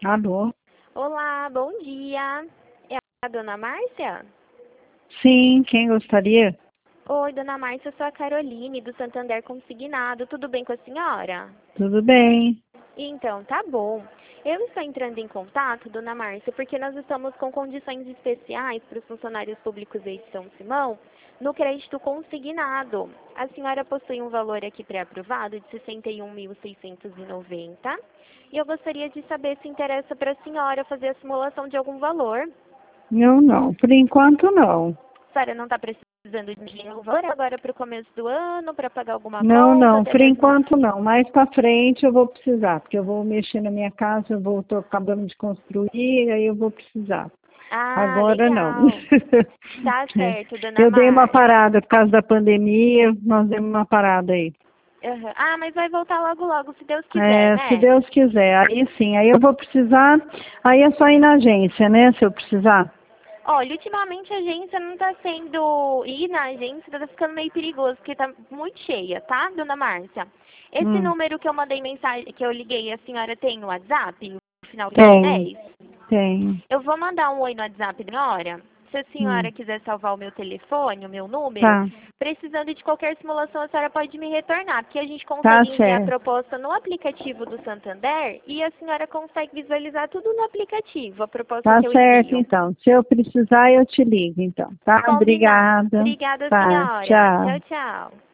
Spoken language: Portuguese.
Alô? Olá, bom dia. É a dona Márcia? Sim, quem gostaria? Oi, dona Márcia, eu sou a Caroline, do Santander Consignado. Tudo bem com a senhora? Tudo bem? Então, tá bom. Eu estou entrando em contato, dona Márcia, porque nós estamos com condições especiais para os funcionários públicos aí de São Simão no crédito consignado. A senhora possui um valor aqui pré-aprovado de 61.690 e eu gostaria de saber se interessa para a senhora fazer a simulação de algum valor. Eu não, por enquanto não. A senhora não está precisando de dinheiro agora para o começo do ano, para pagar alguma Não, conta, não, até por mesmo... enquanto não. Mais para frente eu vou precisar, porque eu vou mexer na minha casa, tô acabando de construir, aí eu vou precisar. Ah, Agora não. legal. Tá certo, dona Eu dei uma Márcia. parada por causa da pandemia, nós demos uma parada aí. Aham. Ah, mas vai voltar logo, logo, se Deus quiser, Se né? Deus quiser, aí sim, aí eu vou precisar, aí é só ir na agência, né, se eu precisar. Olha, ultimamente a agência não tá sendo... Ir na agência tá ficando meio perigoso, porque tá muito cheia, tá, dona Márcia? Esse Hum, número que eu mandei mensagem, que eu liguei, a senhora tem no WhatsApp, no final do tenho, 10? tenho. Eu vou mandar um oi no WhatsApp da senhora. Se a Hum. senhora quiser salvar o meu telefone, o meu número, Tá, precisando de qualquer simulação, a senhora pode me retornar, porque a gente tá consegue enviar a certo. proposta no aplicativo do Santander e a senhora consegue visualizar tudo no aplicativo, a proposta Tá que eu certo, envio. então. Se eu precisar, eu te ligo, então. Tá? Combinado. Obrigada. Obrigada, Tá, senhora. tchau. Tchau, tchau.